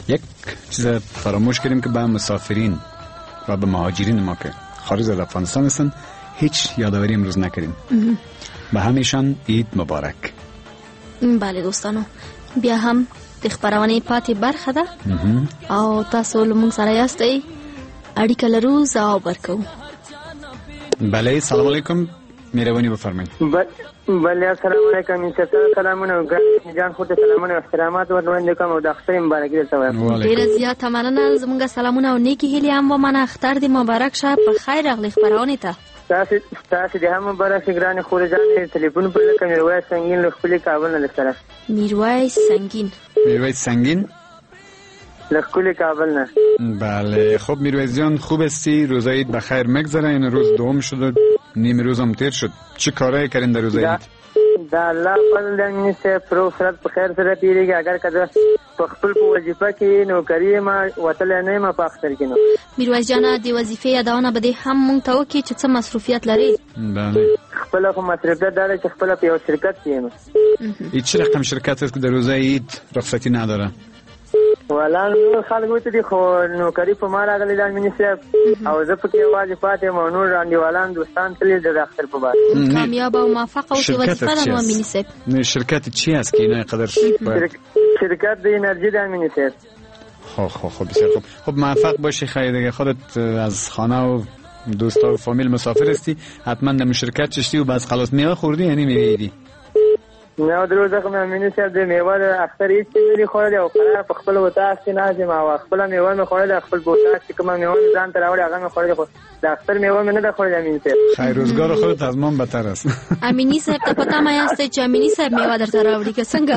یک چیز فراموش کردیم که به مسافرین و به مهاجرین ما که خارج از افغانستان هستن هیچ یادآوری امروز نکردیم. به همیشان عید مبارک. بله دوستانو، بیا هم د خبرونه پاتې برخه ده او تاسو له موږ سره یاستئ، اړیکه لرو، ځواب ورکوو. بله، سلام علیکم، مهربانی بفرمایید. بله، السلام علیکم. انشاءالله سلامونه جان، خود سلامونه و احترامات وړاندې کوم او د اختر مبارکي درته وایم. ډیره زیاته مننه، زموږ سلامونه او نیکی هیلې هم ومنه. اختر دې مبارک شه، په خیر راغلی خبرونه ته. تاسو دې هم مبارک شي ګرانې خورې جانې. تلیفون پر لکه میرویس سنگین له خپلې کابل نه سره. میرویس سنگین له خپلې کابل نه. بله، خب میرویس جان خوب هستی؟ روزای عید بخیر میگذره؟ این روز دوم شد، نیم روز هم تیر شد. چه کارایی کردین در روزای عید؟ دا الله فضل د امین صاحب پرو فرد په خیر سره تیریږي. اگر کده په خپل په وظیفه کې نوکری ما وتل نه ما په اختر کې نو. میرویس جان د وظیفې یادونه به هم مونږ ته وکړي چې څه مصروفیت لري. بله، خپل خو مصروفیت داره چې خپل په یو شرکت کې یم. هیچ رقم شرکت است که در روزای عید رخصتی نداره؟ والا نو خلک وته دي خو نوکری په ما راغلی د امین صاحب او زه پکې واځي پاتې مو نور راندیوالان دوستان تللی د اختر په بار. کامیاب او موفق او وظیفه د امین صاحب. نه شرکت چی است که اینا قدر شرکت د انرژی د امین صاحب. خب بسیار خوب. خب موفق باشی. خیر دیگه، خودت از خانه و دوستا و فامیل مسافر هستی، حتما در شرکت چشتی و بس خلاص میوه خوردی یعنی میوه ایدی؟ نه دروازه کوم امین صاحب د میوه د اختر هیڅ نه خوړل او قرار په خپل وتا کې نازم او خپل میوه مې خوړل، خپل بوتاک چې کوم میوه ځان ته راوړی هغه مې خوړل، خو د اختر میوه مې نه ده خوړل. امین صاحب خیر، روزگار خودت از من بدتر است. امینی صاحب ته پتا ما یاسته چې امینی صاحب میوه درته راوړي که څنګه؟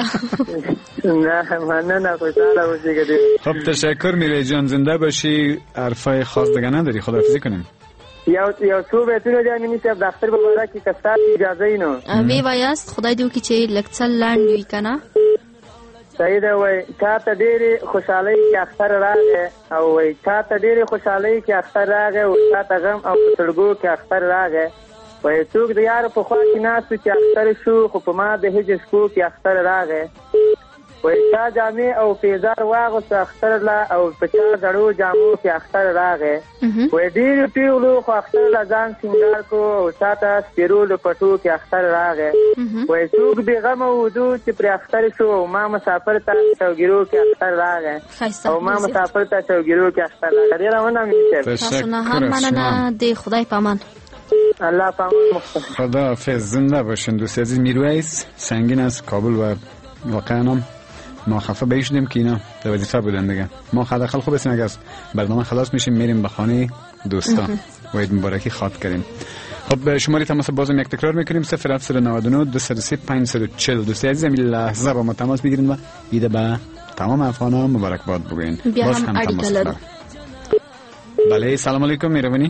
نه خوشاله اوسې. خب تشکر میرویس جان، زنده باشی. حرفای خاص دیگه نداری؟ خداحافظی کنیم. یو څو بیتونه د امین صاحب د اختر په باره کې که ستاسو اجازه وي نو وی وایاست. خدای دې وکړي چې لږ څه لنډ وي که نه. صحیح ده. وایي چا ته ډېرې خوشحالۍ کې اختر راغی او وایي چا ته ډېرې خوشحالۍ کې اختر راغی او چا ته غم او په سړګو کې اختر راغی. وایي څوک د یار په خوا کې ناست و چې اختر شو، خو په ما د هجر شپو کې اختر راغی. وایي چا جامې او پیزار واغوسته اختر لا او په چا زړو جامو کې اختر راغی. وایي ډېرې پیغلو خو اختر له ځان سینګار کو او چا ته سپېرو له پټو کې اختر راغی. وایي څوک بېغمه وودو چې پرې اختر شو او ما مسافر ته چوګیرو کې اختر راغی او ما مسافر ته چوګیرو کې اختر راغی. ډېره مننه امین صاحب. تاسو نه هم مننه. د خدای په امان. الله په امان. خداحافظ. زنده باشین دوست عزیز. میرویس سنگین از کابل و واقعا ما خفه بهی شدیم که اینا در وظیفه بودن دیگه. ما حداقل خوب هستیم اگه از برنامه خلاص میشیم میریم به خانه دوستان و عید مبارکی خواد کردیم. خب شماره تماس بازم یک تکرار میکنیم 0799 203 540. دوستی عزیز این لحظه با ما تماس میگیرین و عید به تمام افغانان مبارکباد بگوین. باز هم تماس دارم. بله، سلام علیکم، مهربانی.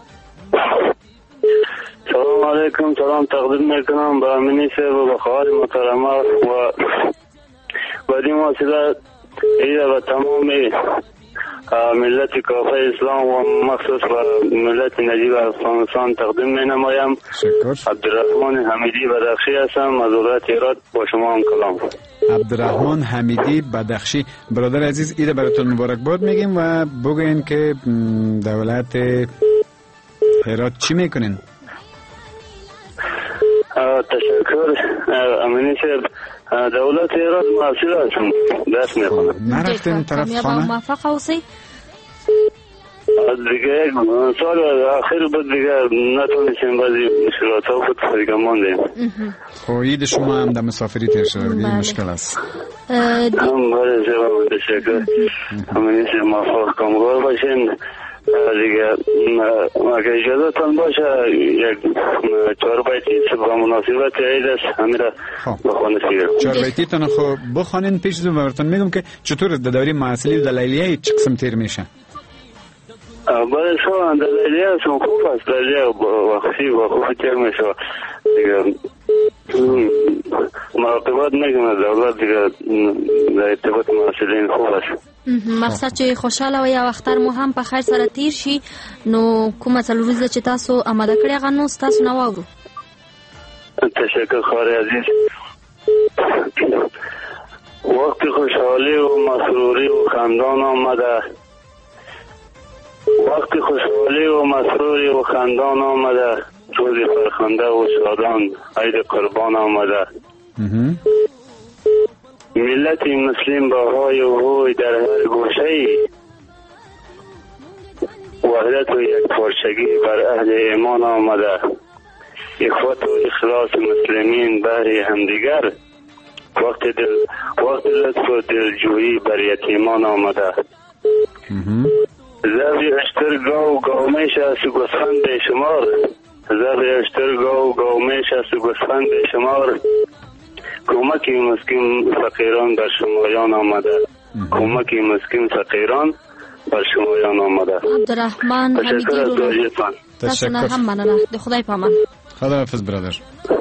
سلام علیکم، سلام تقدیم میکنم به امینی صاحب و به خواهر محترمه و بدین واسطه عید به تمام ملت کافه اسلام و مخصوص به ملت نجیب افغانستان تقدیم می نمایم. عبدالرحمن حمیدی بدخشی هستم از ولایت هرات. با شما هم کلام. عبدالرحمن حمیدی بدخشی. برادر عزیز عید براتون مبارکباد میگیم و بگوین که در ولایت هرات چی میکنین؟ تشکر امینی صاحب. دولت هرات محصول هستم، درس میخونم. نرفتین طرف خانه؟ موفق اوسی. دیگه سال آخر بود دیگه نتونستیم بعضی مشکلات ها بود دیگه ماندیم. خب عید شما هم در مسافری تیر شده دیگه مشکل است. هم بله جواب تشکر. امینی صاحب موفق کامگار باشین دیگه. اگه اجازتان باشه یک 4 بیتی به مناسبت عید است همین را بخوانید. 4 بیتی تان خب بخوانین. پیش از براتون میگم که چطور در دوره معسلی و دلیلیه چه قسم تیر میشه؟ بله شما دلیلیه هم خوب است. دلیلیه وقتی و خوب تیر میشه دیگه. مراقبت میکنه دولت دیگه در ارتباط معسلین خوب است. مقصد چې خوشاله وي او اختر مو هم په خیر سره تیر شي. نو کومه څلور ورځې چې تاسو آماده کړی هغه نو تاسو نه واورو. تشکر خواهر عزیز. و وقت خوشحالی و مسروری و خندان آمده، وقت خوشحالی و مسروری و خندان آمده، روز فرخنده و شادان عید قربان آمده. ملت مسلم با های و هوی در هر گوشه، وحدت و یک پارچگی بر اهل ایمان آمده. اخوت و اخلاص مسلمین بهر همدیگر، وقت لطف و دلجویی بر یتیمان آمده. زبی اشتر گاو گاومیش است و گسفند شمار، زبی اشتر گاو گاومیش است و گسفند شمار. کمکی مسکین فقیران بر شمایان آمده، کمکی مسکین فقیران بر شمایان آمده. عبدالرحمن حمیدی رو تشکر. هم مننه. ده خدای پامان. خدا حافظ برادر.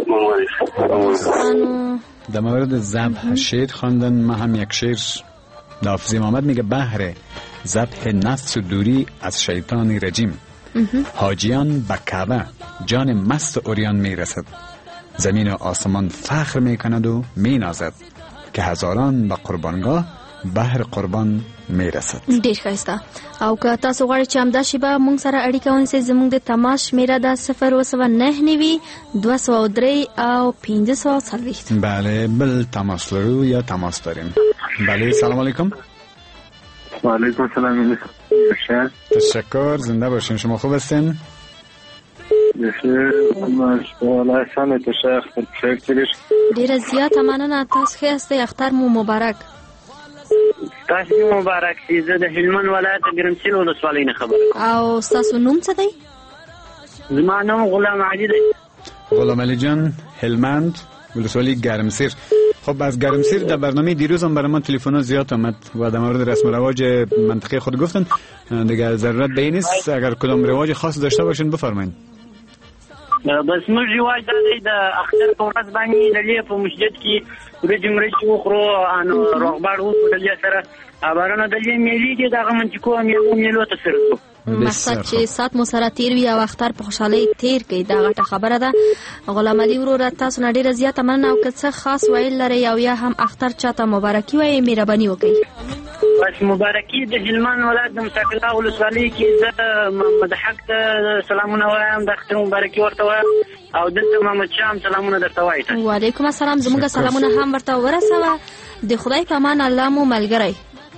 در مورد ذبح شیر خواندن، ما هم یک شیر حافظ محمد میگه بهر ذبح نفس و دوری از شیطان رجیم، حاجیان به کعبه جان مست و عریان میرسد، زمین و آسمان فخر میکند و مینازد که هزاران به قربانگاه بهر قربان میرسد. ډیر ښایسته. او که تاسو غواړئ چې همدا شیبه مونږ سره اړیکه ونیسئ، زموږ د تماس شمیره ده 009 203 او 540. بله، بل تماس لرو یا تماس داریم. بله، سلام علیکم. و علیکم السلام. تشکر، زنده باشین. شما خوب هستین؟ بخیر، والله سلامت شیخ. تشکرش. ډیره زیاته مننه. تاسو ښه یاستئ؟ اختر مو مبارک. تاسو مبارک شي. زه د هلمند ولایت ګرمسیر ولسوالۍ نه خبره. او تاسو نوم څه دی؟ زما نوم غلام علي دی. غلام علی جان، هلمند ولسوالی گرمسیر. خب از گرمسیر در برنامه دیروز هم برای من تلفن زیاد آمد و در مورد رسم و رواج منطقه خود گفتن. دیگه ضرورت به این نیست، اگر کدام رواج خاص داشته باشین بفرمایید. بس موږ رواج دی د اختر په ورځ باندې د لې په مسجد کې ورځې مرچ وخورو، انو روغبړ وکړو د لې سره ابارانه د لې میلې دي دغه منځکو میلو ته سره مقصد چې سات مو سره تیر وي او اختر په خوشحالۍ تیر کړي، دا غټه خبره ده. غلام علي وروره، تاسو نه ډیره زیاته مننه. او که څه خاص ویل لرئ او یا هم اختر چاته مبارکي وایي، مهرباني وکړئ. بس مبارکي د هلمند ولایت د مساکلا ولسوالۍ کې زه محمد حق ته سلامونه وایم، د اختر مبارکي ورته وایم، او دلته محمد شام سلامونه درته وایم. وعلیکم السلام. زموږ سلامونه هم ورته ورسوه. د خدای په امان، الله مو ملګری.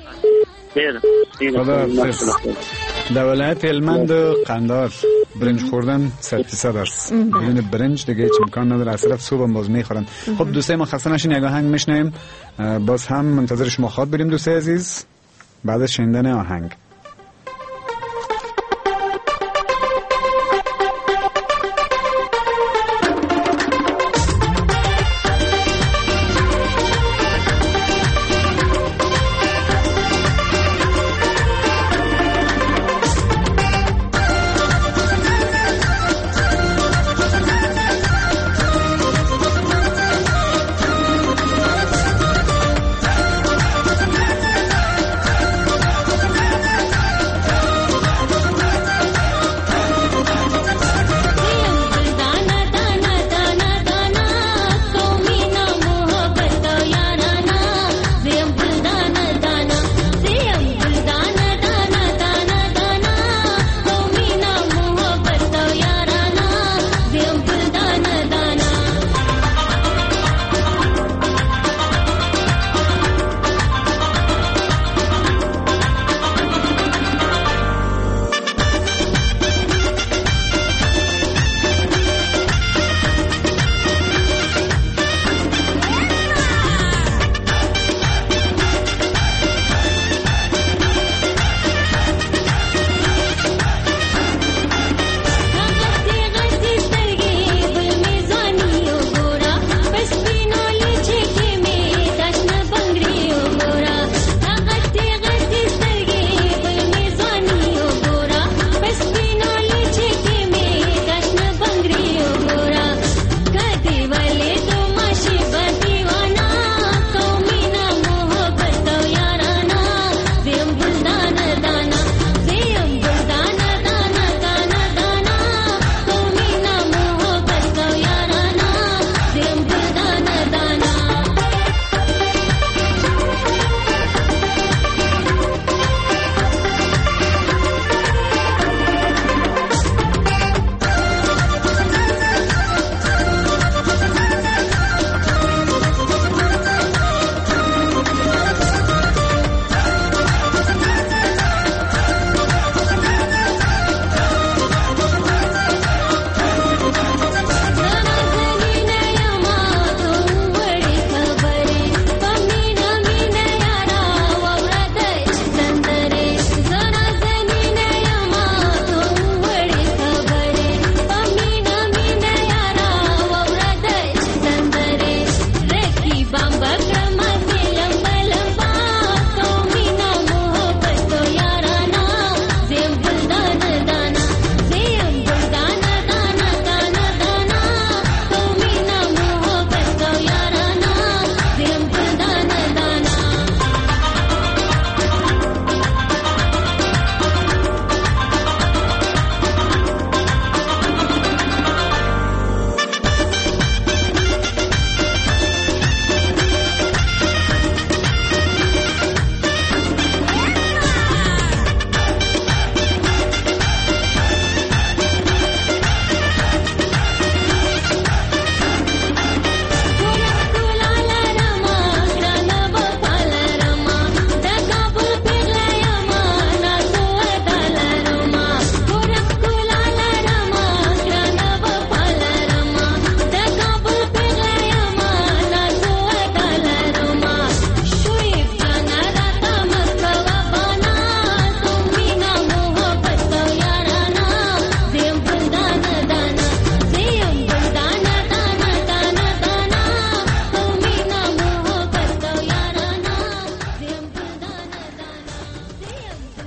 خدا حافظ. در ولایت هلمند قندار برنج خوردن 100% است. بدون برنج دیگه هیچ امکان نداره. از طرف صبح هم باز میخورن. خب دوستای ما خسته نشین، یک آهنگ میشنویم، باز هم منتظر شما خواد بریم دوستای عزیز بعد از شنیدن آهنگ.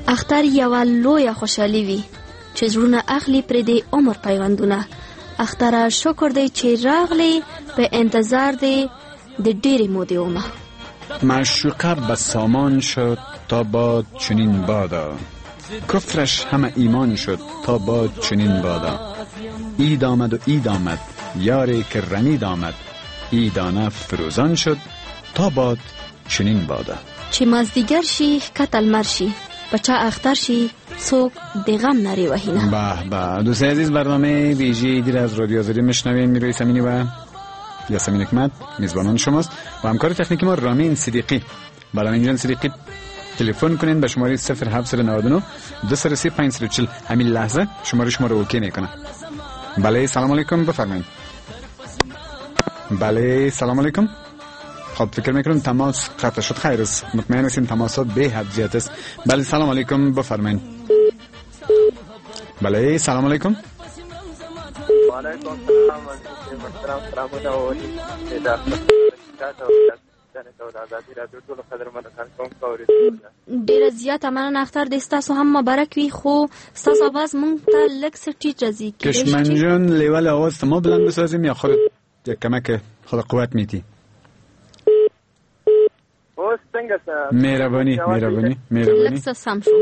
اختر یوه لویه خوشحالي وي چې زړونه اخلي پرې د عمر پیوندونه. اختره شکر دی چې راغلی، په انتظار دی د ډېرې مودې ومه. معشوقه به سامان شد تا باد چنین بادا، کفرش همه ایمان شد تا باد چنین بادا. عید آمد و عید آمد یاری که رمید آمد، عیدانه فروزان شد تا باد چنین بادا. چې مازدیګر شي ښکته لمر شي، په چا اختر شي څوک د غم نرې وهینه. به به دوستای عزیز، برنامه ویژه ایدی از رادیو آزادی میشنوین. میرویس امینی و یاسمین حکمت میزبانان شماست و همکار تکنیکی ما رامین صدیقی. برای جان صدیقی تلفن کنین به شماره 0799 23540. همین لحظه شما رو اوکی میکنه. بله سلام علیکم، بفرمایید. بله سلام علیکم. خب فکر میکنم تماس قطع شد. خیر است، مطمئن هستیم تماسات به حد زیاد است. بله سلام علیکم، بفرمایید. بله سلام علیکم. و علیکم السلام محترم سلامونه او ډیره زیاته مننه. اختر د ستاسو هم مبارک وي، خو ستاسو آواز مونږ ته لږ څه ټیټ راځي. کشمن جان لیول آواز ما بلند بسازیم یا خودت یک کمک خود قوت میتی؟ اوس څنګه؟ مهرباني لږ څه سم شو.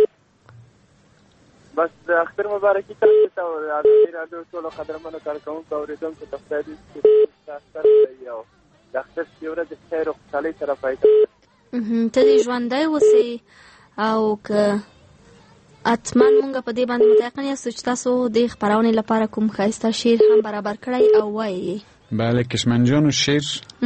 بس اختر مبارکي تاسو ته او د رادیو ټولو قدرمنو کارکونکو اوریدونکو ته خدای دې اختر یو د اختر ورځ د خیر او خوشحالۍ سره پای ته دې ژوندی اوسې او که اتمن مونږ په دې باندې متيقن یاستو چې تاسو د خپرونې لپاره کوم ښایسته شعر هم برابر کړی او وایي. بله کشمن جان و شعر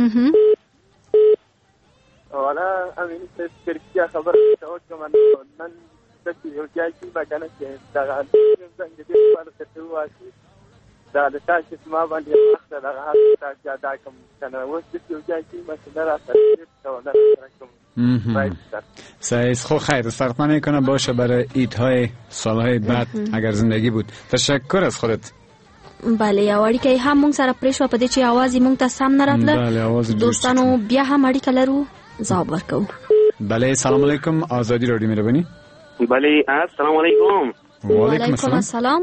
والا امینی ته سپیرکیا خبر او کوم نن چې یو ځای کې باندې چې دا څنګه دې په اړه څه وایي دا د تاسو ما باندې وخت دا هغه تاسو دا کوم څنګه و چې یو ځای کې مثلا راځي ته ولا راځم. سعیس خو خیر فرق نمیکنه باشه برای عیدهای سالهای بعد اگر زندگی بود. تشکر از خودت. بله یو اړیکه هم مونږ سره پرې شو په دې چې आवाज مونږ ته سم نه راتله. دوستانو بیا هم اړیکه لرو، ځواب ورکو. بله سلام علیکم، آزادی رادیو مهربانی. بله السلام علیکم. و علیکم السلام.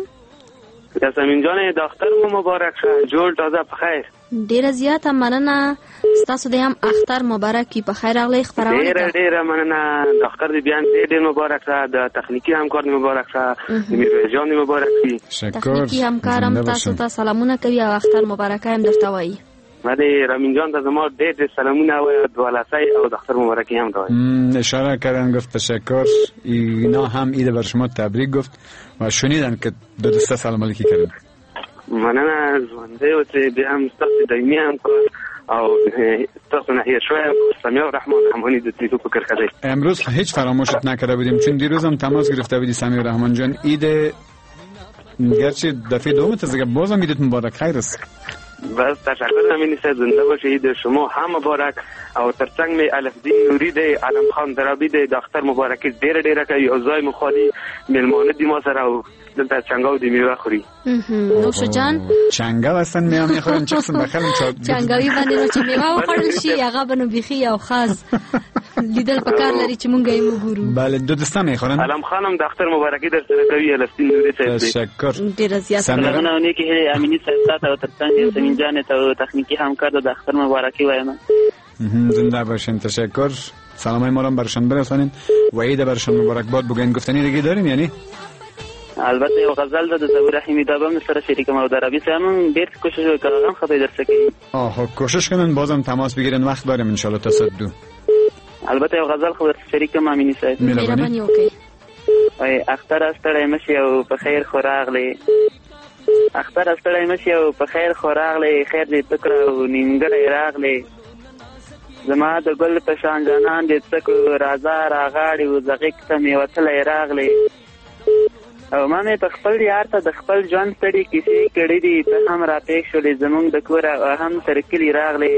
یاسمین جان د اختر مو مبارک شه، جوړ تازه په خیر. ډیره زیاته مننه. ستاسو د هم اختر مبارک وي، په خیر راغلی خپرونه ته. ډیره مننه. د اختر د بیان ډیر مبارک شه، د تخنیکی همکار مبارک شه، د میرویس جان مبارک وي. تخنیکی همکارم تاسو ته سلامونه کوي او اختر مبارک هم درته وایي. مده رامین جان ته زما ډېر سلامونه او دعالاسی او د اختر مبارکی هم داوي. اشاره کردن گفت تشکر، اینا هم عید بر شما تبریک گفت و شنیدن که دو دوستا سلام علیکی کردن. مننه ژوندی اوسې بیا هم ستاسو دایمي همکار او تاسو نه هیر شوی سمیع رحمان رحمانی د تیزو فکر کردی. امروز هیچ فراموشت نکرده بودیم چون دیروز هم تماس گرفته بودی سمیع رحمان جان. عید گرچه دفعه دومت از بازم عیدت مبارک. خیر است. بس تشکر امینی صاحب، زنده باشید. عید شما هم مبارک او ترڅنګ می الفدین نوری دی، علم خان درابی دی، د اختر مبارکي ډیره کوي او ځای مخالي ملمانه دی ما سره او دلته چنګاو دی میوه خوري. نوش جان چنګاو اصلا میوه میخورن چې څنګه بخلم چنګاوي باندې نو چې میوه وخورل شي هغه بنو بيخي او خاص لیدل پکار لري چې مونږ یې وګورو. بله دو دسته میخورن. علم خانم د اختر مبارکي در سره کوي الفدین نوری صاحب. تشکر. ډیره زیاته سلامونه نیکی هلي امینی صاحب ته او ترڅنګ سمین جان ته تخنیکی همکار د اختر مبارکي وایم. زنده باشین. تشکر. سلامای ما رو برشان برسانین و عید برشان مبارک باد بگین. گفتنی دیگه دارین یعنی؟ البته یو غزل د زبور رحیمی دا به سره شریکم او درابی سم ډیر کوشش وکړم خو به درته کوي. کوشش کنن بازم تماس بگیرن، وقت داریم ان شاء الله تا ساعت 2. البته یو غزل خو شریکم امینی صاحب. مهرباني وکړئ. وای اختر ستړی مشي او په خیر خو راغلی. اختر ستړی مشي او په خیر خو راغلی، خیر دې تکړه او نیمګړی راغلی. زما د ګل په شان جانان دې تکړه رازا راغاړي او زغیک ته می وتلې راغلی. او ما مې په خپل یار ته د خپل ژوند ستړي کیسې کړې دي، ته هم راپېښ شولې زمونږ د کور او هم تر کلي راغلی.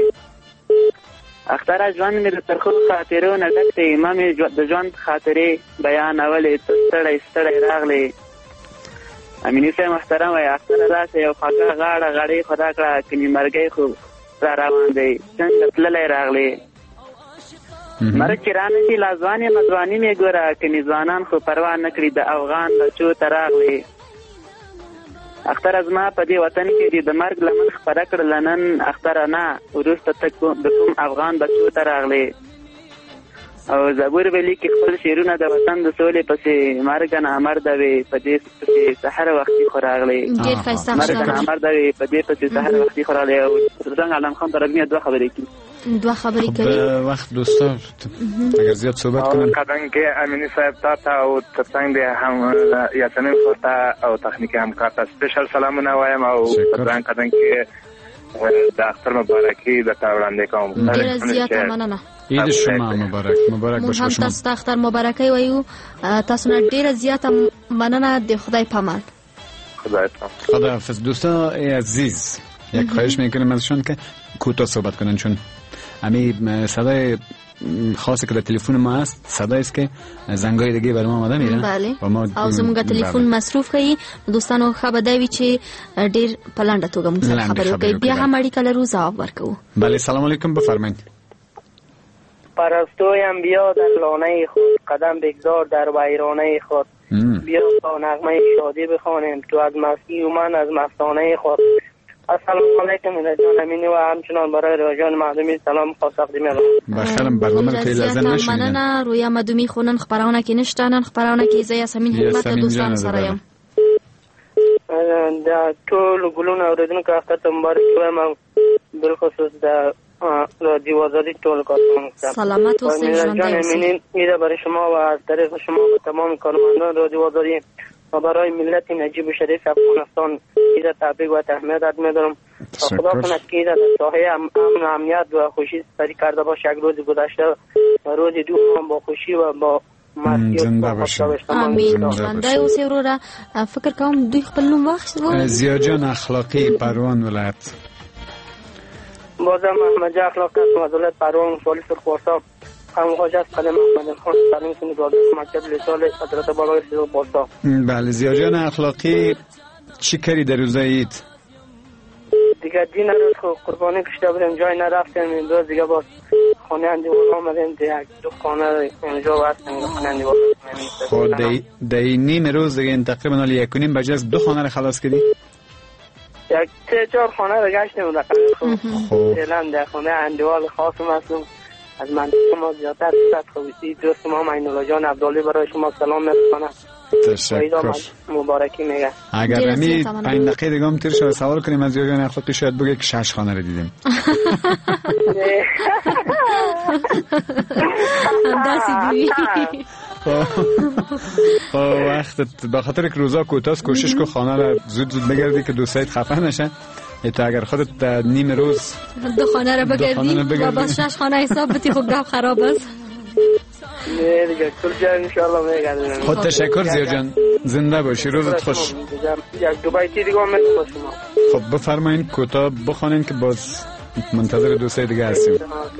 اختر ژوند مې د ترخو خاطرو نه ډک دی، ما مې د ژوند خاطرې بیانولې، ته ستړی راغلی. امینی صاحب محترم وای اختر راسه یو خواږه غاړه غړې خدا کړه کني مرګي خو را روان دی څنګه تللی راغلی. مرګ چې رانشي لا ځوان یم ځواني مې ګوره کني ځوانان خو پروا نه کړي د افغان بچو ته راغلي اختر از ما په دې وطن کې د مرګ لمن خپره کړله نن اختر نه وروسته ته د کوم افغان بچو ته راغلي او زبور ویلي کې خپل شعرونه د وطن د سولې پسې مرګ نه مرده وي په دې پسې سحر وختي خو راغلي ډېر ښایسته مرګ نه مرده وي په دې پسې سحر وختي خو راغلي او څنګه علم خان تربیه دوه خبرې کوي وقت دوستا اگر زیاد صحبت کنن قدن که امینی صاحب تا او ترڅنګ د هم یاسمین خورتا او تخنیکی همکار ته سپیشل سلامونه وایم او قدن که د اختر مبارکي د وړاندې کوم ډېره زیاته مننه عید شما مبارک باشه شما تاسو ته اختر مبارکي وایو تاسو نه ډېره زیاته مننه د خدای پامان خدا حافظ دوستان عزیز یک خواهش میکنم ازشون که کوتاه صحبت کنن چون امی صدای خاصی که در تلفن ما هست صدایی است که زنگای دیگه بر ما آمده میره بله او زموږ تلفن مصروف کوي دوستانو خبر دی چې ډیر پلانډه توګه موږ سره خبرې کوي بیا هم اړیکه لرو ځواب ورکو بله سلام علیکم بفرمایید پرستویم بیا در لانه خود قدم بگذار در ویرانه خود بیا با نغمه شادی بخوانیم تو از مستی و من از مستانه خود السلام علیکم جان امینی و همچنان برای رویان معدومی سلام خاص تقدیم بخیرم برنامه رو خیلی لازم نشونید مننه رویا مدومی خونن خبرونه کې نشته نن خبرونه کې زه یاسمین حکمت دوستان سره یم د ټول ګلونه اوریدونکو اختر ته مبارک وایم بالخصوص د رادیو آزادی ټول کارکونکو سلامت اوسئ جان امینی میره برای شما و از طریق شما و تمام کارمندان رادیو آزادی و برای ملت نجیب و شریف افغانستان ایده تبریک و تهنیت می‌دارم. خدا کند که ایده در ساحه امن و امنیت و خوشی سپری کرده باشه. یک روز گذشته و روز دوم با خوشی و با زنده باشیم. آمین. ژوندی اوسئ وروره. فکر کوم دوی خپل نوم واخیست. زیاجان اخلاقی پروان ولایت. بازم احمد اخلاقی از ولایت پروان ولسوالی سرخواسته. خانم خواجه از قدم احمد خان تعلیم سنی دادگاه مکتب لیسال حضرت بالای سیدو باستا. بله زیاجان اخلاقی چی کردی در روز عید؟ دیگه دین رو قربانی کشته بودیم جای نرفتیم این روز دیگه باز خانه اندیوال آمدیم یک دو خانه اینجا بستیم خانه اندیوال خود دی نیم روز دیگه این تقریبا حالی یک و نیم بجه از دو خانه رو خلاص کردی؟ یک سه چهار خانه رو گشتیم رقم خوب فعلا در خانه اندیوال خاصم هستم از منطقه ما زیادتر صد خوبیسی دوست ما مینولا جان عبدالله برای شما سلام می‌رسانم. تشکر. مبارکی میگه. اگر همی 5 دقیقه دیگه هم تیر شد سوال کنیم از یاگان اخلاقی شاید بگه که 6 خانه رو دیدیم. داستی دوی. وقت به خاطر که روزا کوتاست کوشش که خانه رو زود زود بگردی که دوستایت خفه نشن. تو اگر خودت نیم روز دو خانه رو بگردی و باز 6 خانه حساب بتی خب گپ خراب است. نه دیگه کل جا انشالله میگردیم. خود تشکر زیاد جان زنده باشی روزت خوش. یک دو بیتی دیگه هم شما. خب بفرمایید کوتاه بخونین که باز منتظر دوستای دیگه هستیم.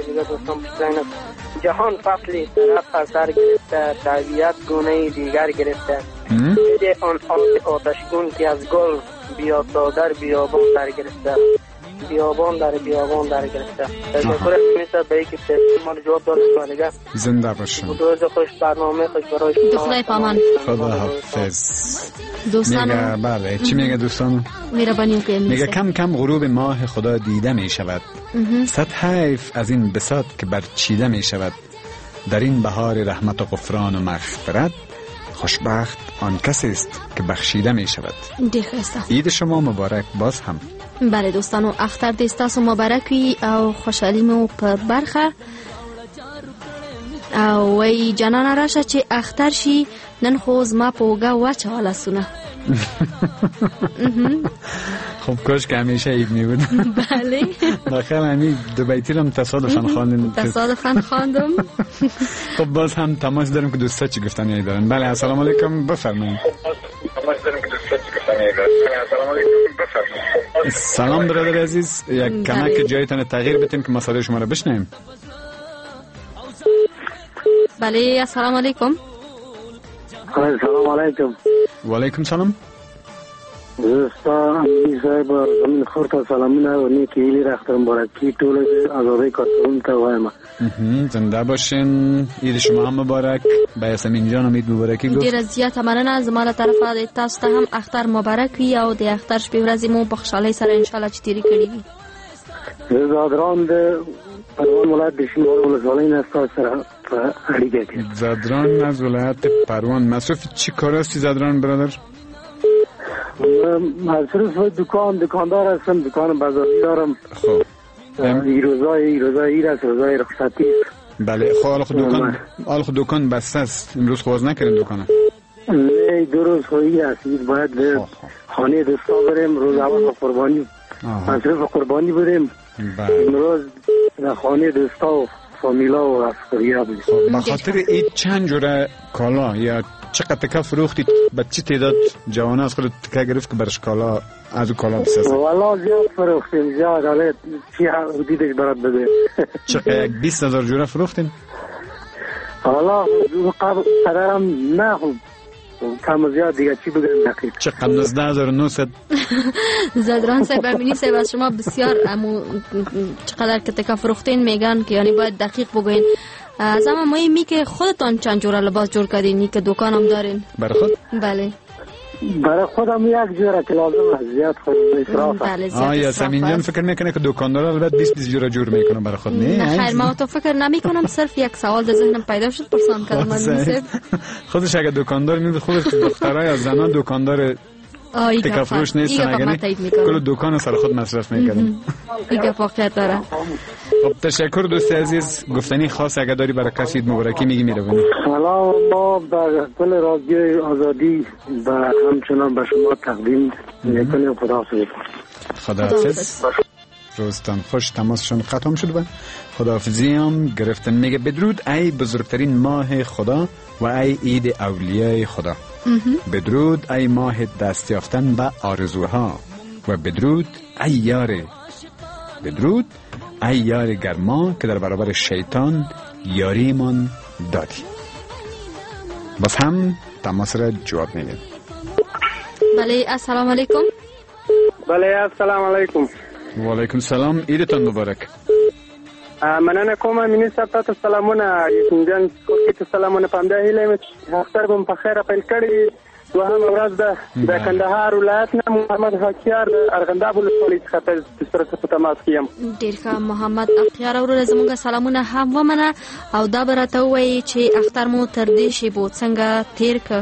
جهان فصلی طرف از سر گرفته طبیعت گونه دیگر گرفته بده آن آتشگون که از گل بیا تا در بیابان در گرفته بیابان در گرفته. تشکر می‌کنم به اینکه ما رو جواب دادید. زنده باشین. روز خوش برنامه خوش برای شما. خدای پامان. خدا حافظ. دوستان بله چی میگه دوستان؟ میگه کم کم غروب ماه خدا دیده می شود. صد حیف از این بساط که برچیده می شود. در این بهار رحمت و غفران و مغفرت خوشبخت آن کسی است که بخشیده می شود. عید شما مبارک باز هم. بله دوستانو اختر دې ستاسو مبارک وي او خوشحالي مو په برخه او وای جانانه راشه چې اختر شي نن خو زما په اوږه واچوله سونه. خب کاش که همیشه عید می بود. بله بخیر همی دو بیتی رو تصادفاً خواندم. خب باز هم تماس دارم که دوستا چی گفتن دارن. بله السلام علیکم بفرمایید. سلام برادر عزیز یک کمک جایتان تغییر بدیم که مسئله شما رو بشنویم. بله السلام علیکم. سلام علیکم. و علیکم سلام. زستا امنی صاحب زمین خورتا سلامونه و نیکی ایلی را اختر مبارکی طول آزادی کارتون تا وایم. زنده باشین. عید شما هم مبارک. به یاسمین جان هم عید مبارکی گفت. ډیره زیاته مننه. زما له طرفه د تاسو ته هم اختر مبارک وي او د اختر شپې ورځې مو په خوشحالۍ سره ان شاء الله چې تیرې کړې وي. زادران د پروان ولایت د شینوار ولسوالۍ نه ستاسو سره په اړیکه کې. زادران از ولایت پروان. مصرف چی کار هستی زادران برادر؟ مصرف دکاندار هستم. دکان بازاری دارم. خب روزای روزای رخصتی. بله. خب خود دکان بسته است. امروز خواست نکردین دکانه؟ نه 2 روز خواهی هستید. باید به خانه دوستا بریم. روز اول قربانی مصرف قربانی بریم. امروز در خانه دوستا و فامیلا و افکاریا بریم. به خاطر عید چند جوره کالا یا چقدر تکه فروختید؟ به چی تعداد جوانه از خود تکه گرفت که برش کالا از او کالا بسازید؟ والا زیاد فروختیم. زیاد. حالا چی حدودش برات بده. چقدر 20,000 جوره فروختین؟ حالا قدرم نه. کم زیاد دیگه چی بگم دقیق. چقدر 19,900. زادران صاحب امینی صاحب از شما بسیار چقدر که تکه فروختین میگن که یعنی باید دقیق بگوین. از اما مهمی که خودتان چند جوره لباس جور کردین که دکان هم دارین؟ برای خود؟ بله. برای خودم یک جوره که لازم است. زیاد خود اصراف. بله. یاسمین جان فکر میکنه که دکاندار البته 20 جوره جور میکنه برای خود. نه خیر ما تو فکر نمیکنم. صرف یک سوال در ذهنم پیدا شد پرسان کردم. من خودش اگه دکاندار میبود خودش دخترای از زنان دکاندار تکه فروش نیستن اگر کل دکان سر خود مصرف میکردن. دیگه واقعیت داره. خب تشکر دوستی عزیز. گفتنی خاص اگه داری برای کسی عید مبارکی میگی میرویم. سلام. ما در کل رادیوی آزادی و همچنان به شما تقدیم میکنیم. خداحافظ. روزتان خوش. تماسشون ختم شد. خداحافظی هم گرفتن. میگه بدرود ای بزرگترین ماه خدا و ای عید اولیای خدا. بدرود ای ماه دست یافتن به آرزوها و بدرود ای یار گرما که در برابر شیطان یاریمان دادی. بس هم تماس را جواب میدیم. بله السلام علیکم. بله السلام علیکم. و علیکم السلام. عیدتان مبارک. مننه کوم. امینی صاحب تاسو سلامونه. یاسمین جان کوم سلامونه. پامدا هیله مې اختر بم په خیره پیل کړی. دوهم ورځ د کندهار ولایت نه محمد حکیار ارغنداب ولسوالۍ څخه سره په تماس کې یم. ډیر ښه محمد حکیار ورور زموږ سلامونه هم ومنه او دا برته وایي چې اختر مو تر دې شی بو څنګه تیر ک.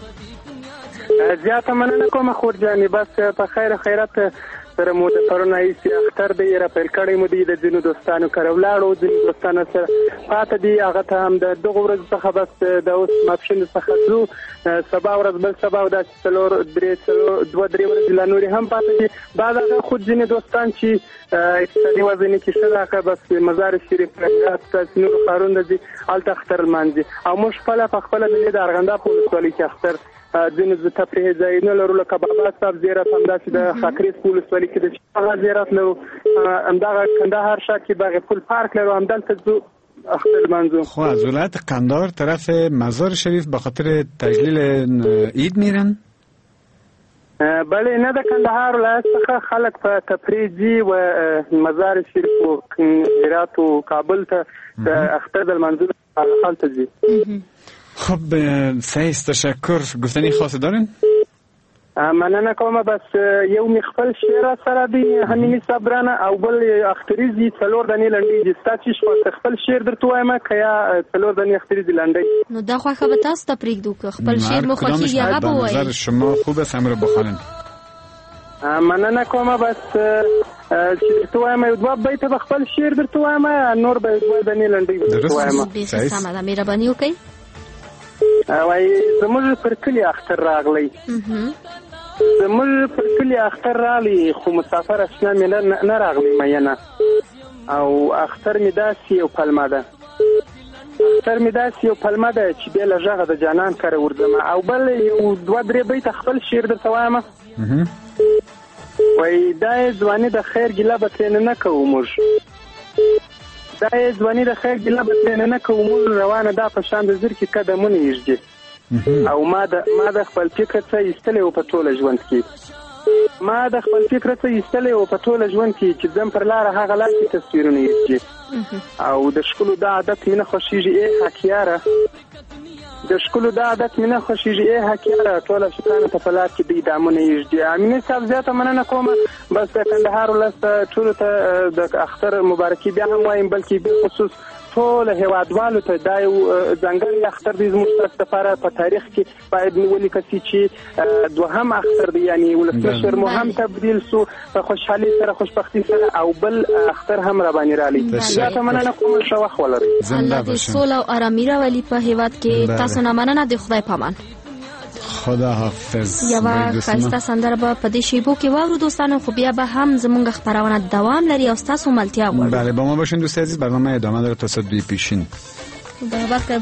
زیاته مننه کوم خور جانې. بس په خیرات سره مو د پرونه ایسي اختر دی را پیل کړی مو دی د ځینو دوستانو کره ولاړو. ځینو دوستانو سره پاتې دی. هغه ته هم د دغه ورځ څخه بس د اوس ماپښین څخه ځو. سبا ورځ بل سبا او داسې 2-3 ورځې لا نورې هم پاتې دي. بعد هغه خود ځینې دوستان چې اقتصادي وضعیت کې ښه ده بس مزار شریف تاسو نور ښارونه دي هلته اختر لمانځي. او موږ په خپله د ارغنداب په ولسوالۍ کې اختر ځینې د تفریح ځایونه لرو لکه بابا صاحب زیارت، همداسې د خاکریز په ولسوالۍ کې د هغه زیارت لرو، همدغه کندهار ښار کې باغ پل پارک لرو، همدلته ځو اختر لمانځو. خب از ولایت قندهار طرف مزار شریف به خاطر تجلیل عید میرن؟ بله، نه د کندهار ولایت څخه خلک په تفریح ځي و مزار شریف و هرات و کابل ته د اختر د لمانځلو هلته ځي. خب سعیز تشکر. گفتنی خاصی دارین؟ مننه کومه. بس یو می خپل شعر سره دی همینی صبرانه او بل اختریزی څلور دنې لنډې دي. ستاسو خپل شعر درته وایم که یا څلور دنې اختریزی لنډې؟ نو دا خو به تاسو ته پرېږدو که خپل شعر مو خوښیږي هغه به ووایئ. نظر شما خوب است، همه رو بخوانید. مننه کومه. بس چې درته وایم یو دوه بیته به خپل شعر درته وایم، نور به دوه دنې لنډې درته وایم. بیخي سمه ده، مهرباني وکړئ. وای زموږ پر کلی اختر راغلی، زموږ پر کلی اختر راغلی، خو مسافر اشنا مې نه راغلی مینه. او اختر مې داسې یو پلمه ده، اختر مې داسې یو پلمه ده چې بې له غږه د جانان کره ورځمه. او بل یو دوه درې بیته خپل شعر درته وایم. وای دا یې ځواني د خیر ګیله به ترېنه نه کوو موږ، دا یې ځواني د خیر ګیله به ترېنه نه کوو موږ، روانه دا په شان د زر کې قدمونه یږدي. او ما د خپل فکر څه ایستلی و په ټوله ژوند کې، ما د خپل فکر څخه ایستلی او په ټوله ژوند کې چې ځم پر لاره هغه لار کې تصویرونه ایستي او د ښکلو دا عادت مې نه خوښېږي ای حکیاره د ښکلو دا عادت مې نه خوښېږي ای حکیاره ټوله شکانو ته په لار کې دوی دامونه ایږدي. امینې صاحب زیاته مننه کومه بس د کندهار ولس ټولو ته د اختر مبارکي بیا هم وایم بلکې بالخصوص ټول هیوادوالو ته دا یو ځانګړی اختر دی زموږ ستاسو لپاره په تاریخ کې باید ولیکل شي چې دوهم اختر دی یعنی ولسمشر مو هم تبدیل سو په خوشحالي سره خوشبختي سره او بل اختر هم را باندې رالی. زیاته مننه کوم ښه وخت ولرئ. الله دې سوله او آرامي راولي په هیواد کې. تاسو نه مننه د خدای پامان. خدا حافظ. یوه ښایسته سندره به په دې شیبو کې واورو دوستانو خو بیا به هم زمونږ خپرونه دوام لري او ستاسو ملتیا غواړو. بله با ما باشین دوست عزیز برنامه ادامه داره تا ساعت 2 پیشین. خدا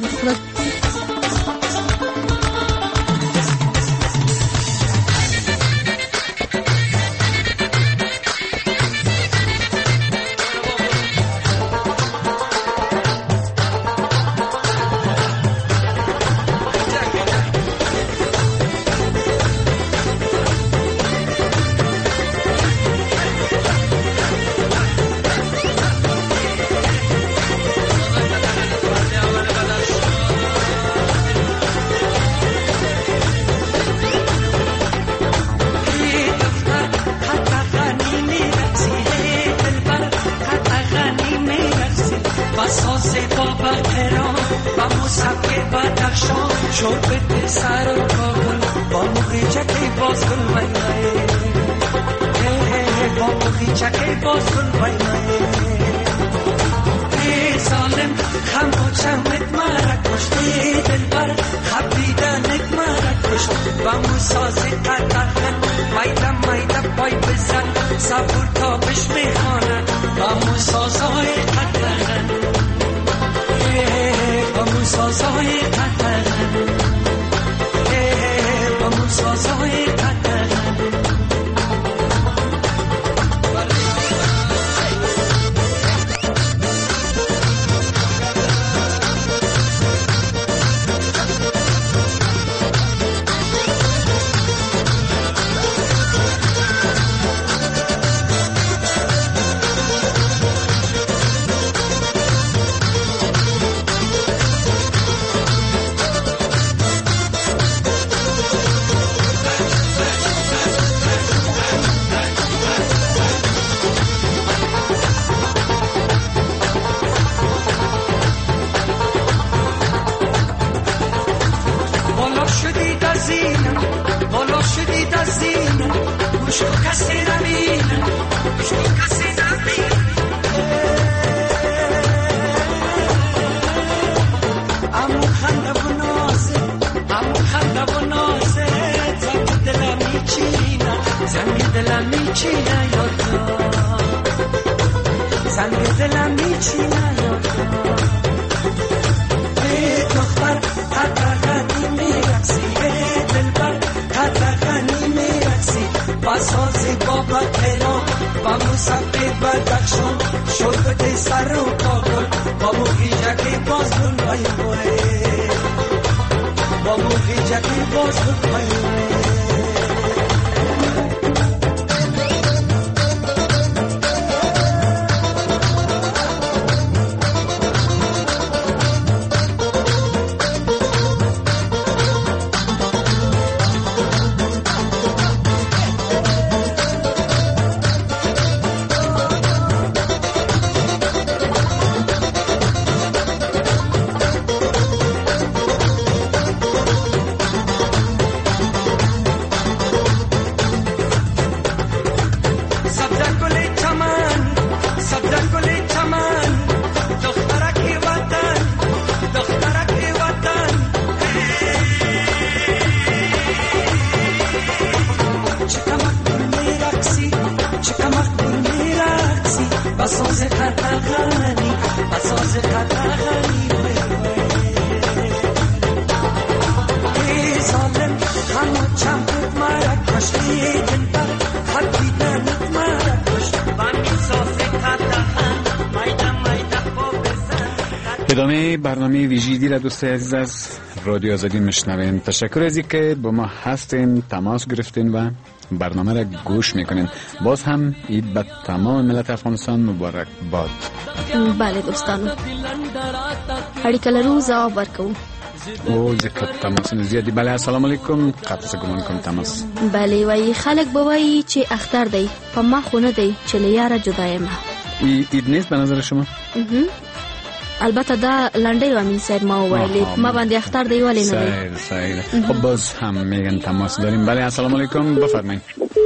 ادامه برنامه ویژگی را دوست عزیز از رادیو آزادی میشنوین. تشکر از اینکه با ما هستین، تماس گرفتین و برنامه را گوش میکنین. باز هم عید به تمام ملت افغانستان مبارک باد. بله دوستانو، اړیکه لرو، ځواب ورکوو. او ذکر تماس زیادی. بله السلام علیکم. قطع گمان کوم تماس. بله وای خلک به وای چې اختر دی، په ما خو نه دی چې له یاره جدا یم. عید نیست به نظر شما؟ البته دا لنډی و امین صاحب ما وویلې، ما باندې اختر دی ولی نه دی. صحیح. خب باز هم میگن تماس داریم. بله السلام علیکم، بفرمایید.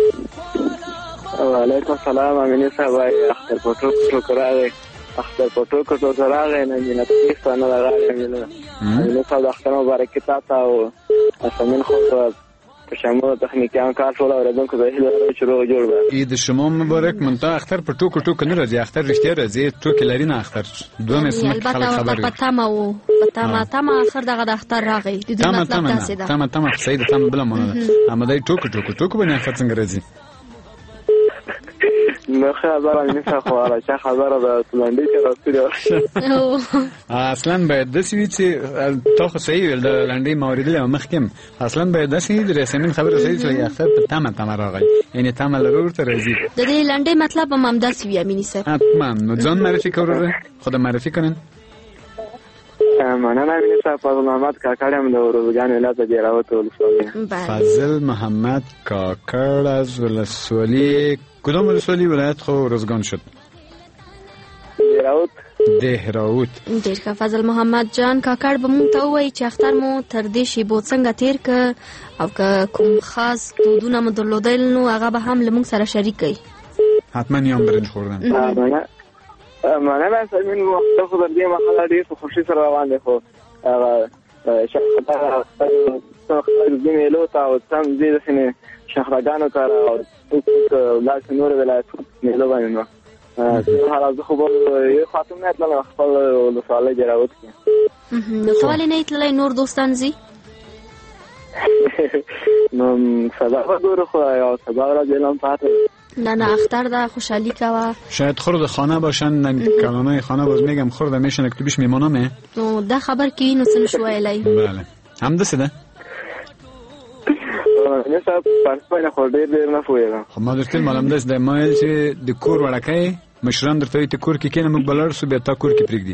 و علیکم السلام امین صاحب. اختر پټو کرا اختر پټو کو سره راغی نه مینه تاسو نه راغی نه امین صاحب اختر مبارک تاسو او اسمن خو په شمول تخنیکیان کار ټول اوریدونکو به هیله شروع جوړ و. عید شما مبارک. منتها اختر په ټوکو ټوکو نه راځي، اختر رښتیا راځي، ټوکې لري نه اختر. دوه مسمه خلک خبر وي. البته پتامه اخر دغه د اختر راغی. د دې مطلب تاسو ده. تمه سید تمه بل مونږ. اما دای ټوکو باندې اختر څنګه راځي؟ نو خبره نشه خو چا خبره ده تلندې چې راځي. اصلا باید د سوي چې تاسو صحیح ول د لنډې موارد له مخکم اصلا باید د سوي د رسمین خبره صحیح چې اختر په تمه راغی، یعنی تمه لرور ته راځي. د دې لنډې مطلب هم همداسې وي امینی صاحب. حتما نو ځان معرفي کوو، خود معرفي کنن. مننه امین صاحب. فضل محمد کاکړ هم د روزګان ولایت دیراوت ولسوالۍ. فضل محمد کاکړ از ولسوالی. کدام ولسوالی ولایت خو روزگان شد؟ دهراوت. ډیر ښه فضل محمد جان کاکړ به مونږ ته ووایي چې اختر مو تر دې شیبو څنګه تیر که او که کوم خاص دودونه مو درلودل نو هغه به هم له مونږ سره شریک کړي. حتما یې هم برنج خوردن. مننه سمین وخت خو د دې مخاله ډیر په خوشي سره روان دي، خو هغه شخصا د دې مېلو ته او سم دې د شهرګانو کار او لاس نور ولایتونو مېلو باندې نو حالا خو به یو خاطر نه تلل خپل ولسوالۍ جوړوت نو سوال نه تللی نور دوستان زی نو سبا ګورو خو یا سبا را دلم پاتې نه اختر ده خوشحالی کوا. شاید خورد خانه باشن، کلمه خانه باز میگم خورد میشن اکتبیش میمونم. نو دا خبر کی نو سن شویلای. بله هم دسته ده. نه صاحب پارسپاینه خورد دې نه فویلا. خو ما درته معلوم ده د مایل چې د کور وړکای مشران درته ته کور کې کینه موږ بلار سو به تا کور کې پرېږدي.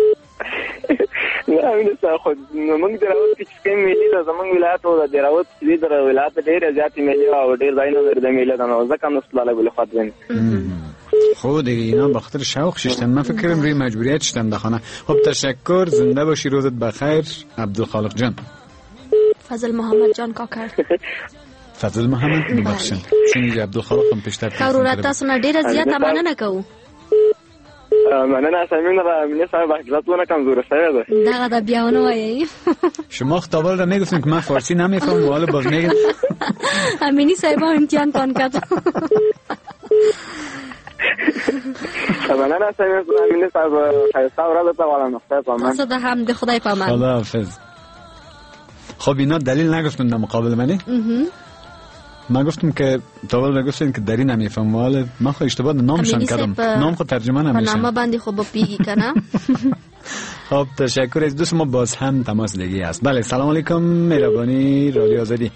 نه امین صاحب خو موږ دراوت چې کوم ملي د زمونږ ولایت او د دراوت چې د ولایت ډېر زیاتې ملي او ډېر ځایونه د ملي د نو ځکه نو صلی الله علیه خاطرین خو دیگه اینا به خاطر شوق ششتن. من فکر کنم روی مجبوریت شدن دخانه. خب تشکر، زنده باشی، روزت بخیر. عبدالخالق جان. فضل محمد جان کاکړ. فضل محمد ببخشن څنګه عبدالخالق هم پښتر کارورات تاسو نه ډیره زیاته مننه کوو. مننه سمین را امین صاحب حضرتونه کمزور شده دغه د بیاونه وایي. شما خطابل را میگفتن که من فارسی نمیفهم و حالا باز میگن امینی صاحب امتحان کن کرد. مننه سمین امین صاحب خیسته و را دتا والا نقطه پامان تاسو ده هم د خدای پامان. خدا حافظ. خب اینا دلیل نگفتن در مقابل منی؟ من گفتم که طوال گفتن که دری نمیفهم ولی من خود اشتباه نامشان کردم. نام خود ترجمه نمیشه. نام باندې خو بپیگی کنه. خب تشکر از دوست ما باز هم تماس لگی است. بله سلام علیکم مهربانی رادیو آزادی.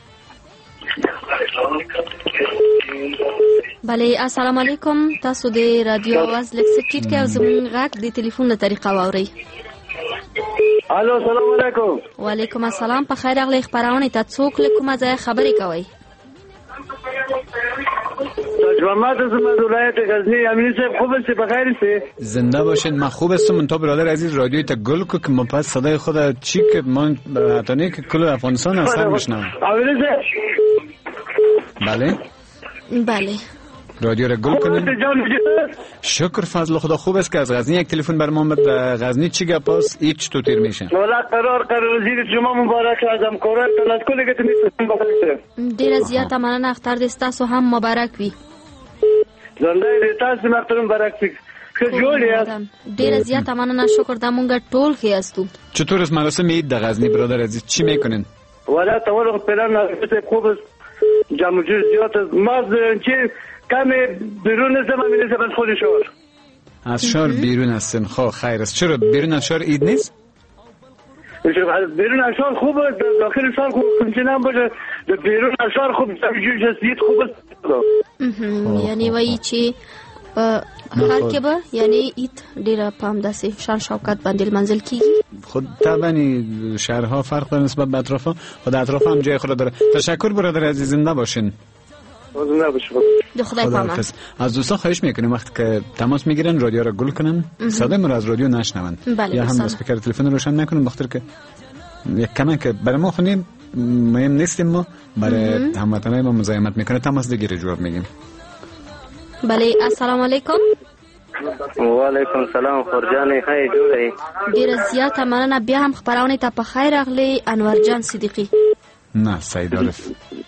بله السلام علیکم تاسو د رادیو आवाज لکسټیټ کې زموږ غږ د ټلیفون له طریقه واوري. الو السلام علیکم. وعلیکم السلام. په خیر اغلی خبرونه ته څوک له کومه ځای خبرې کوي؟ محمد زمان ولایت غزنی. امین صاحب خوب است بخیر است؟ زنده باشید. من خوب هستم. من تو برادر عزیز رادیوی تا گل کو که ما پس صدای خود چی که من حتانی که کل افغانستان اصلا بشنم. امین صاحب بله بله رادیو را گل کنیم. شکر فضل خدا. خوب است که از غزنی یک تلفن بر ما اومد. غزنی چی گپ است؟ هیچ تو تیر میشه. ولا قرار زیر شما مبارک ازم کورت از کلی که تمیستم بخیر. ډیر زیاته مننه. اختر دې تاسو هم مبارک وي. زنده دې تاسو مخترم مبارک وي. ښه جوړ یاست. ډیر زیاته مننه. شکر د مونږ ټول ښه یاستو. چطور است مراسم عید در غزنی برادر عزیز؟ چی میکنین؟ ولا تولو پلان است خوب است. جمع جور زیاد است. ما چه کمی بیرون زمان می‌نیسه از خود شهر. از شهر بیرون هستن. خب خیر است. چرا بیرون از شهر عید نیست؟ بیرون اشار خوبه داخل اشار خوب فنکشنم باشه بیرون اشار خوب جزئیات خوبه یعنی وایي چې په هر کې به یعنی ایت ډیره پام داسې شان شوکت باندې منزل کیږي. خود طبعا شهرها فرق داره نسبت به اطرافها، خود اطراف هم جای خود داره. تشکر برادر عزیز، زنده باشین. زنده باشید. خدای پامان. از دوستان خواهش میکنیم وقتی که تماس میگیرن رادیو را گل کنن، صدای ما را از رادیو نشنون یا هم اسپیکر تلفن روشن نکنن، بخاطر که یک کمک برای ما خونیم مهم نیستیم، ما برای هموطنای ما مزاحمت میکنه. تماس دیگه جواب میگیم. بله السلام علیکم. و علیکم السلام خورجانې ښه جوړې ډیره زیاته مننه. بیا هم خبرونه ته په خیر راغلی انور جان صدیقی. نه سید عارف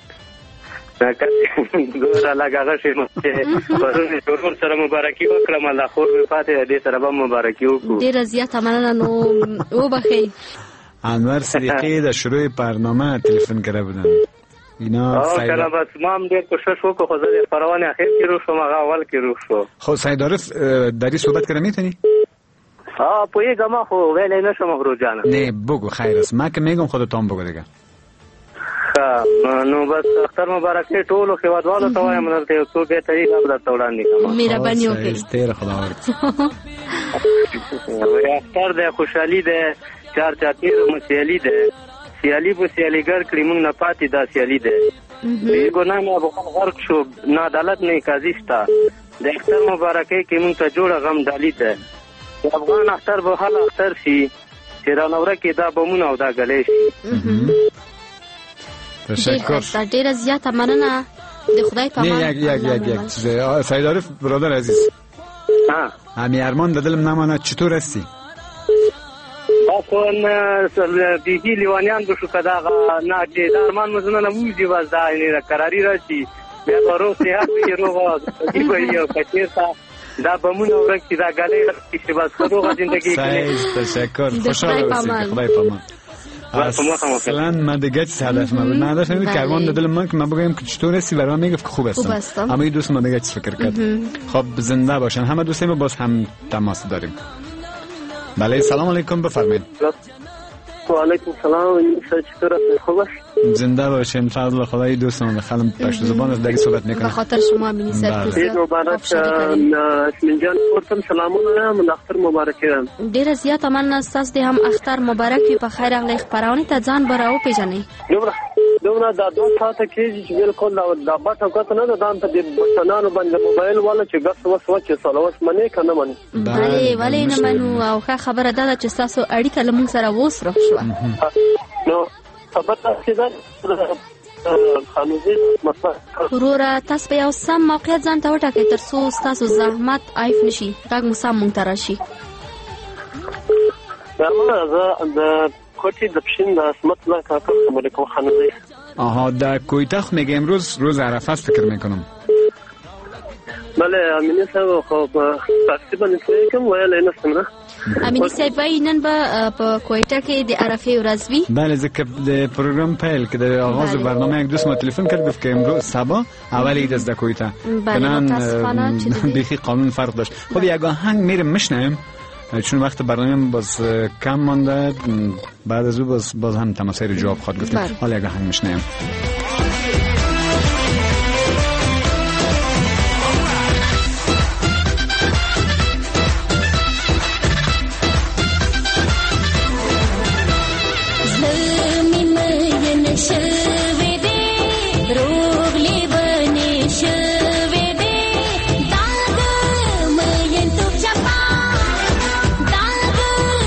ګوره لږ هغه شی چې پرون ټول سره مبارکي وکړم، الله خور مې پاتې دې سره به مبارکي وکړو. ډیره زیاته مننه. نو وبخئ انور صدیقی در شروع برنامه تلفن کرده بودن. اینا کله بس ما هم ډېر کوشش وکړو خو زه د پروانې اخر کې روح شوم، هغه اول کې روح شو. خب سید عارف در این صحبت کرده میتونی؟ پوهېږم خو ویلی نشم غرو جانه. نه بگو خیر است، من که میگم خودتان بگو دیگه. نو بس اختر مبارکي ټولو هیوادوالو ته وایم دلته یو څو به طریقه درته وړاندې کوم. مهرباني وکړئ. ډېره خدا ورکړي. اختر د خوشحالي ده، چار چاپېره مو سیالي ده، سیالي به سیالیګر کړي موږ نه پاتې دا سیالي ده. بې ګناه نه بخون غرق شو، نه عدالت نه قاضي شته. د اختر مبارکۍ کې موږ ته جوړه غم ډالي ده. د افغان اختر به هله اختر شي چې رانه ورکې دا بمونه او دا ګلۍ شي. تشکر. ډیره زیاته مننه. د خدای په امان. یک چیز سید عارف برادر عزیز، همی ارمان د دلم نمانه چطور هستی؟ اصلا بیگی لیوانیان بشو که دا نه چې دا ارمان مزنه نموزی باز دا اینی قراری راشی بیا با روح صحت بگی روغا دی بایی و کچیر تا دا بمون ورکی دا گلی راشی که باز خروغا زندگی کنی. تشکر. خوشحال بسید. خدای پامان. اصلا من دیگه چیز هدف من بود، من هدف نمید که ارمان دادل من که من بگویم که چطور هستی برای من میگفت که خوب هستم. اما این دوست من دیگه چیز فکر کرد. خب زنده باشن همه دوستیم، باز هم تماس داریم. بله سلام علیکم، بفرمایید. و علیکم السلام. چطور هستید؟ خوب است؟ زنده باشین. فضل خدای دوستم خالم پشت زبان از دیگه صحبت میکنه. به خاطر شما امینی سرپرست. عید مبارک. اسمین جان ورتم سلامونه، من اختر مبارک یم. ډیره زیاته مننه ستاسو د هم اختر مبارک وي. په خیر راغلی خپرونې ته ځان به راوپېژنئ. دومره دا 2 ساعته کېږي چې بالکل دا بټه کته نه ده دا ته د بچنانو باندې موبایل والا چې ګس وس چې سلوس منې که نه منې. بلې ولې نه منو. او ښه خبره دا ده چې ستاسو اړیکه له موږ سره اوس روغ شوه. نو خبر داسې ده وروره تاسو به یو سم موقعیت ځان ته وټاکئ تر څو ستاسو زحمت عیف نشي، غږ مو سم موږ ته راشي. زه د کوټې د پشین د اسمت الله کاکا خبرې کوم خانزی. آها در کویتخ میگه امروز روز عرفه است فکر میکنم. بله امینی صاحب خب تقریبا نسیم ویل نستم نه. امینی صاحب وای نن به په کویټه کې د عرفه ورځ وی. بله ځکه د پروګرام پیل کې د آغاز برنامه یک دوست ما تلفن کرد گفت که امروز صبح اول عید است در کویټه. بله بیخی قانون فرق داشت. خب یک آهنگ میرم میشنویم چون وقت برنامه باز کم مانده، بعد از او باز هم تماسای رو جواب خواهد گفتیم. حالا یک آهنگ میشنویم.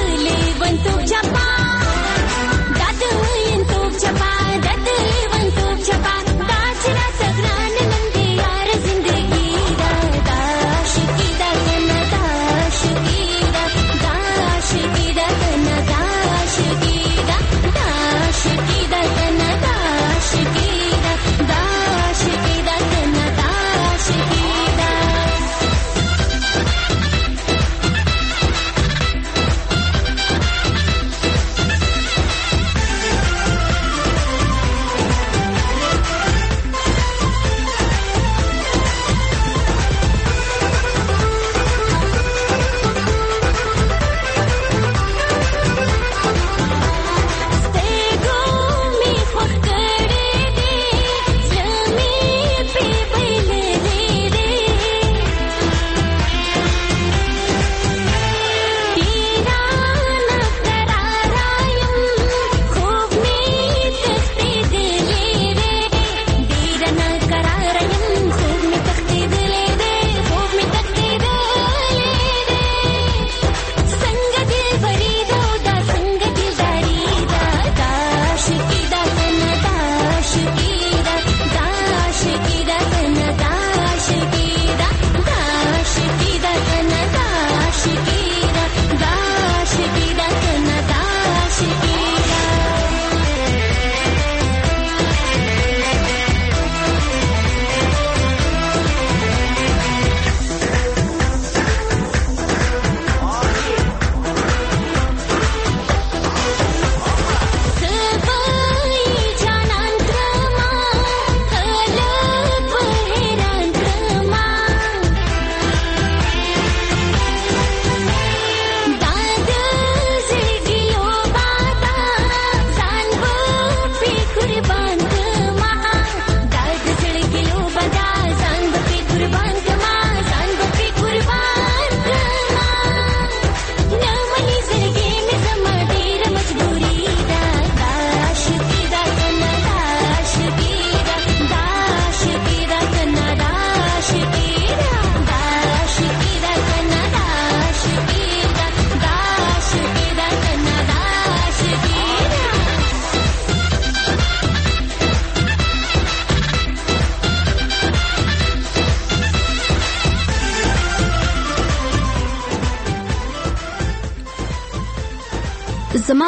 Datu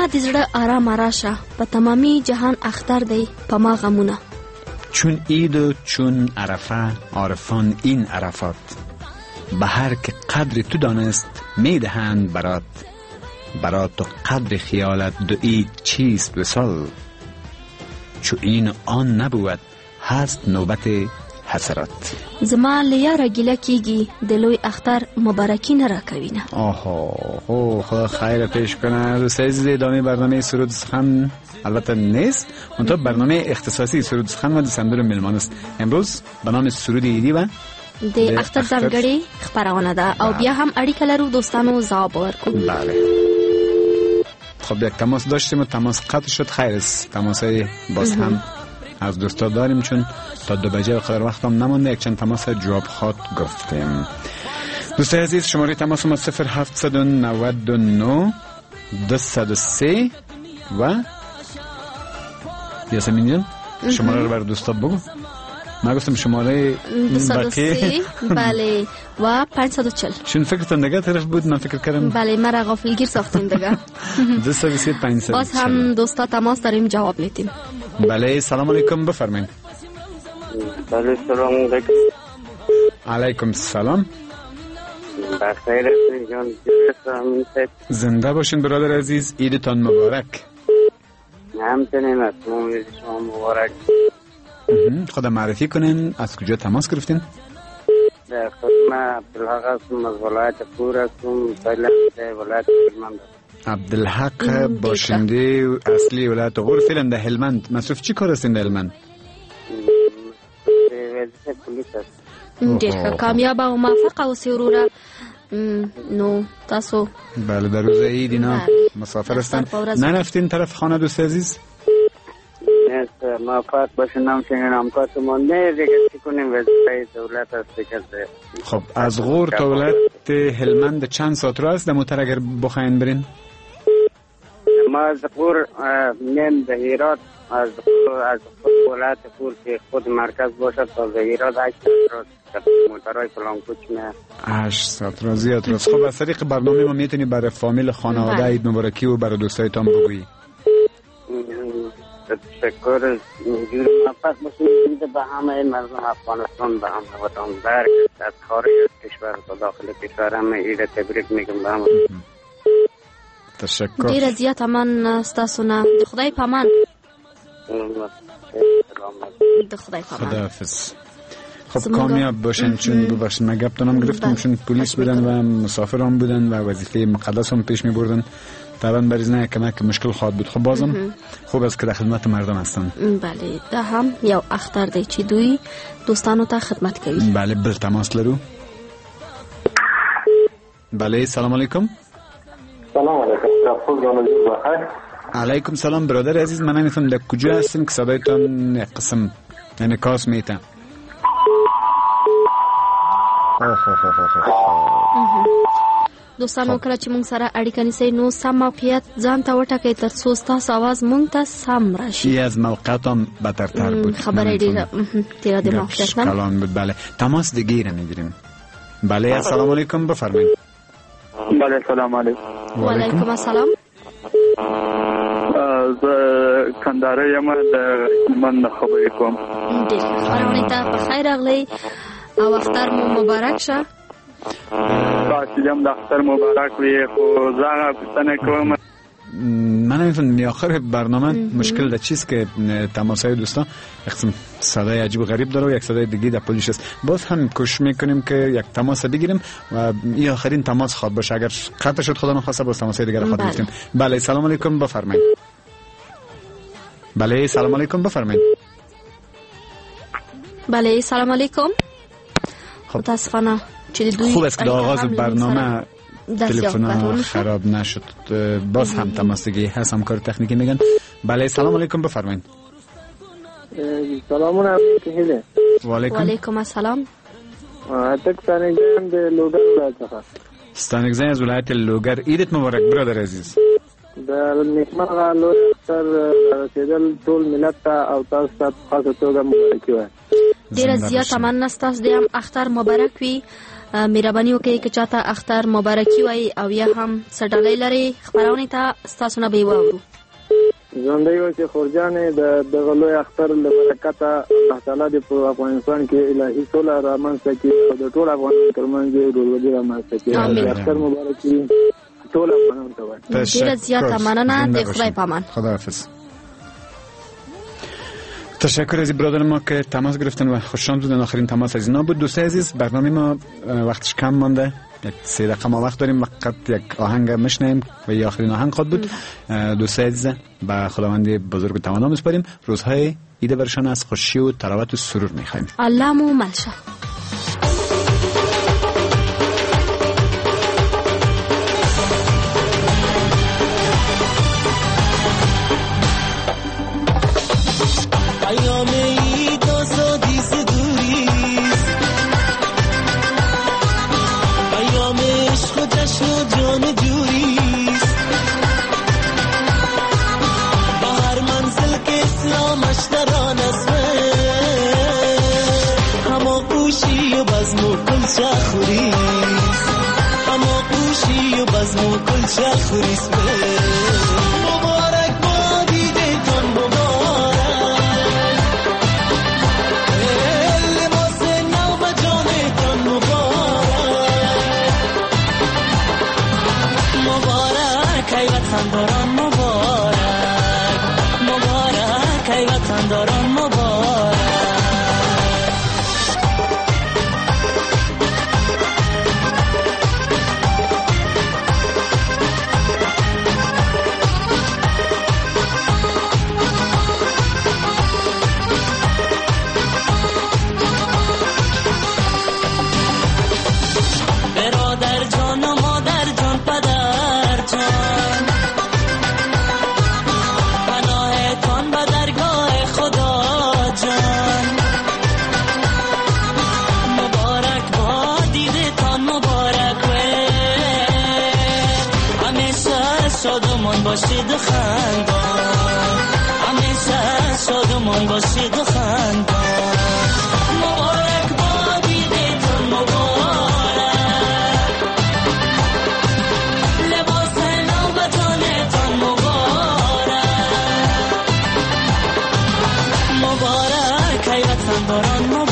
زما د زړه آرام راشه، په تمامي جهان اختر دی په ما غمونه. چون عید و چون عرفه عارفان این عرفات، به هر که قدر تو دانست میدهند برات و قدر خیالت دو عید چیست وصال، چو این آن نبود هست نوبت حسرات. زما لیاره گله کیگی دلوی اختر مبارکی نرا کوینه. آها خدا خیر پیش کنه. دوست عزیز ادامه برنامه سرود سخن البته نیست، منتها برنامه اختصاصی سرود سخن و دسندور ملمان است. امروز به نام سرود عیدی و د اختر ځانګړي خبرونه ده او بیا هم اړیکه لرو دوستانو ځواب ورکو. بله. خب یک تماس داشتیم و تماس قطع شد. خیر است، تماسای باز هم از دوستا داریم چون تا 2 بجه قدر وقت هم نمانده. یک چند تماس جواب خواهد گفتیم. دوست عزیز شماره تماس ما 0799 203 و یاسمین جان شماره رو بر دوستا بگو. من گفتم شماره 203 بله و 540. شون فکرتون دیگه طرف بود؟ من فکر کردم بله مرا غافلگیر ساختین دیگه. 203 540. باز هم دوستا تماس داریم جواب میدیم. بله سلام علیکم بفرمایید. بله سلام علیکم. علیکم السلام. بخیر هستین جان؟ زنده باشین برادر عزیز، عیدتان مبارک. همچنین است، عید شما مبارک. خدا معرفی کنین، از کجا تماس گرفتین؟ در خدمت عبدالحق هستم از ولایت پور هستم، فعلا در ولایت هلمند. عبدالحق باشنده اصلی ولایت غور، فعلا در هلمند. مصروف چی کار هستین در هلمند؟ وظیفه پلیس است. ډیر کامیاب او موفق اوسئ وروره. نو تاسو بله در روز عید اینا مسافر هستن، نرفتین طرف خانه دوست عزیز؟ نه موفق باشین، همچنین همکارتون نه دیگه چی کنیم، وظیفه دولت است دیگه. خب از غور تا ولایت هلمند چند ساعت راه است در موتر اگر بخواین برین؟ ما از غور نیم به هرات، از خود ولایت پور که خود مرکز باشد تا به هرات 8 ساعت موترهای فلان کوچ نه 8 ساعت را زیاد راست. خب از طریق برنامه ما میتونی برای فامیل خانواده عید مبارکی و برای دوستایتان بگویی. تشکر. اینجوری موفق باشید به همه مردم افغانستان، به همه وطندار از خارج از کشور تا داخل کشور همه عید تبریک میگم به همه. تشکر. ډیر زیات امان ستاسو نه. د خدای په امان. د خدای په امان. خداحافظ. خب کامیاب باشن. چون ببخشید من گپتونم گرفتم چون پلیس بودن و مسافر هم بودن و وظیفه مقدس هم پیش می بردن. طبعا بریز نه کمک مشکل خواهد بود. خب بازم خوب است که در خدمت مردم هستن. بله ده هم یو اختر دی چې دوی دوستانو ته خدمت کوي. بله بل تماس لرو. بله سلام علیکم. سلام علیکم. علیکم سلام برادر عزیز، من نمیفهم در کجا هستیم که صدایتان قسم انعکاس میته. دوستانو کله چې مونږ سره اړیکه نیسئ نو سم موقعیت ځان ته وټاکئ تر څو ستاسو اواز مونږ ته سم راشي. یه از موقعیت هم بدترتر بود. خبره دیره د موقعیت نه کلام بود. بله تماس دیگه را میگیریم. بله السلام علیکم بفرمایید. بله سلام علیکم. و علیکم السلام. ز کندهار یم د من خبرې کوم. ډیر خبرونه ته په خیر راغلی او اختر مو مبارک شه. تاسو هم د اختر مبارک وي. خو زه پوښتنه کوم، من نمی‌فهمم آخر برنامه مشکل در چیست که تماسای دوستان اقسم صدای عجیب و غریب داره و یک صدای دیگه در پولیش است. باز هم کوشش میکنیم که یک تماس بگیریم و این آخرین تماس خواد باشه. اگر قطع شد خدا نخواسته باز تماسای دیگر خواهد گرفتیم. بله سلام علیکم بفرمایید. بله سلام علیکم بفرمایید. بله سلام علیکم. متاسفانه خوب است که در آغاز برنامه تلفن خراب نشد. باز هم تماسگی هست، همکار تکنیکی میگن. بله سلام علیکم بفرمایید. سلامون علیکم. و علیکم السلام. اتک ستانگزی د لوګر ولایت څخه. ستانگزی از ولایت لوګر. عیدت مبارک برادر عزیز. د نیکمرغه لوی اختر رسیدل ټول ملت ته او تاسو ته خاصه توګه مبارکي وایم. ډیر زیات مننه ستاسو د اختر مبارک وي مهرباني وکړئ که چاته اختر مبارکي وایي او یا هم څه ډالۍ لري خپرونې ته ستاسو نه به یې واورو. ژوندی و چې خورجانې د دغه لوی اختر له برکته الله تعالی دې په افغانستان کې الهي سوله رامنځته کړي او د ټول افغانانو ترمنځ یې ورورولي رامنځته کړي. اختر مبارک وي ټول افغانانو ته وایم. ډېره زیاته مننه. د خدای په امان. خداحافظ. تشکر از برادر ما که تماس گرفتن و خوششان بودن. آخرین تماس از اینا بود. دوستای عزیز برنامه ما وقتش کم مانده، 3 دقیقه ما وقت داریم، فقط یک آهنگ میشنیم و این آخرین آهنگ خود بود. دوستای عزیز به خداوند بزرگ و توانا میسپاریم. روزهای عید برشان از خوشی و تراوت و سرور میخوایم. الله مو ملشه. باشید و خندان، همیشه شادمان باشید و خندان. مبارک باد عیدتون مبارک، لباس نو و جانتون مبارک، مبارک ای وطنداران مبارک.